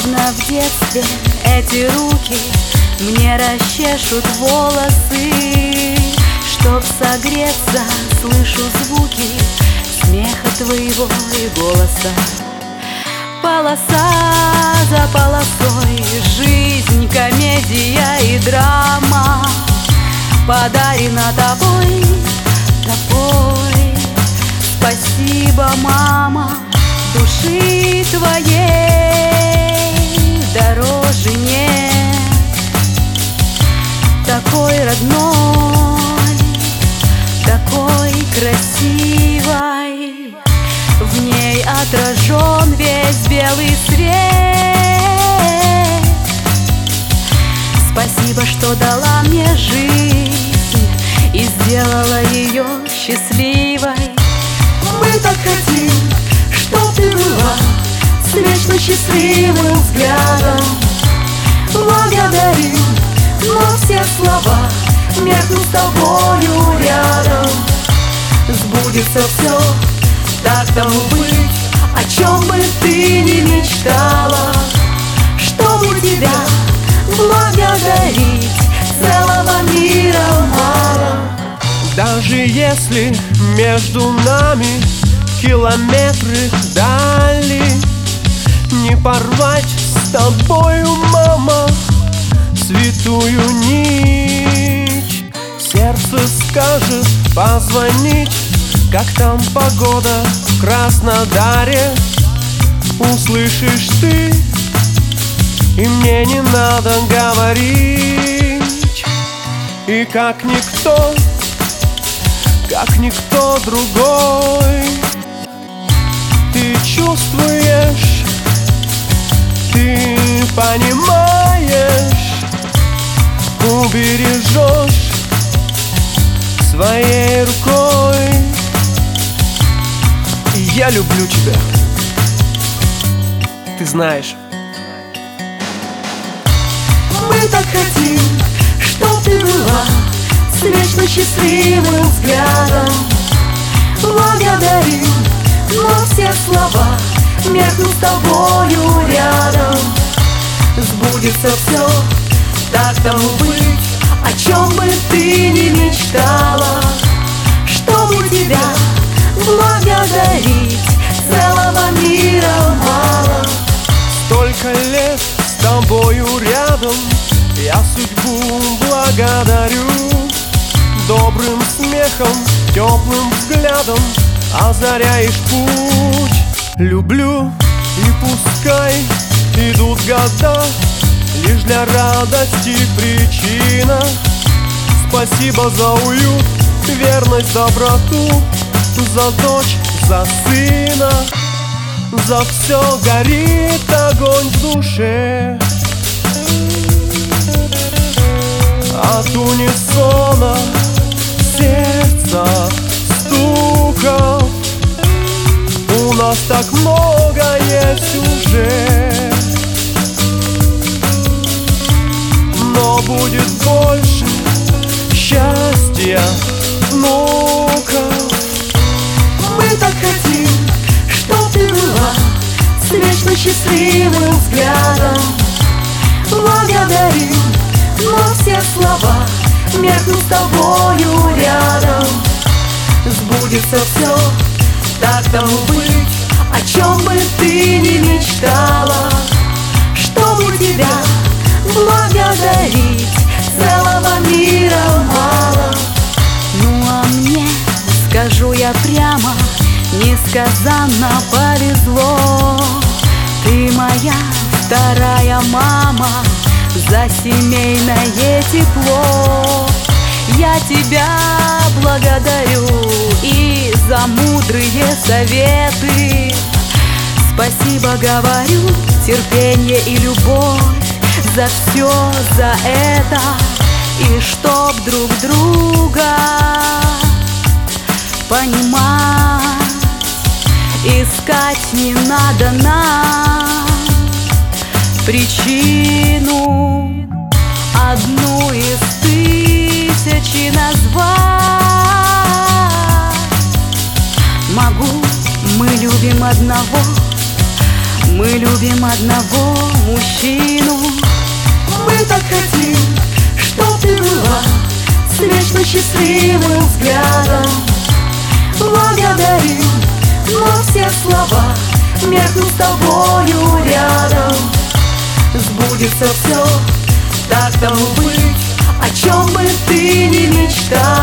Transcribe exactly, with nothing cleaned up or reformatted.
Словно в детстве эти руки мне расчешут волосы. Чтоб согреться, слышу звуки смеха твоего и голоса. Полоса за полосой, жизнь, комедия и драма подарена тобой, тобой. Спасибо, мама, души твоей дороже нет. Такой родной, такой красивой, в ней отражен весь белый свет. Спасибо, что дала мне жизнь и сделала ее счастливой. Мы так хотим, чтоб ты была с вечно счастливым взглядом. Благодарим, но все слова меркнут с тобою рядом. Сбудется все, так тому быть, о чем бы ты ни мечтала. Чтобы тебя благодарить, целого мира мало. Даже если между нами километры дали, не порвать с тобою, мама, святую нить. Сердце скажет позвонить, как там погода в Краснодаре. Услышишь ты, и мне не надо говорить. И как никто, как никто другой, ты чувствуешь, ты понимаешь, убережешь своей рукой. И я люблю тебя, ты знаешь. Мы так хотим, чтоб ты была с вечно счастливым взглядом. Благодарим, но все слова меркнут с тобою рядом. Сбудется все, так тому быть, о чем бы ты ни мечтала. Чтобы тебя благодарить, целого мира мало. Столько лет с тобою рядом, я судьбу благодарю. Добрым смехом, теплым взглядом озаряешь путь. Люблю, и пускай идут года, лишь для радости причина. Спасибо за уют, верность, доброту, за дочь, за сына. За все горит огонь в душе. От унисона сердца стуков у нас так много есть уже. Но будет больше счастья внуков. Мы так хотим, чтоб ты была с вечно счастливым взглядом. Благодарим, но все слова меркнут с тобою рядом. Сбудется все, так тому быть, о чем бы ты ни мечтала. Чтобы тебя благодарить, целого мира мало. Ну а мне, скажу я прямо, несказанно повезло. Ты моя вторая мама, за семейное тепло. Я тебя благодарю и за мудрые советы. Спасибо говорю, терпение и любовь, за все, за это. И чтоб друг друга понимать, искать не надо нам причину одну из тысячи назвать. Могу, мы любим одного, Мы любим одного мужчину. Мы так хотим, чтоб ты была с вечно счастливым взглядом. Благодарим, но все слова меркнут с тобою рядом. Сбудется все, так тому быть, о чем бы ты ни мечтал.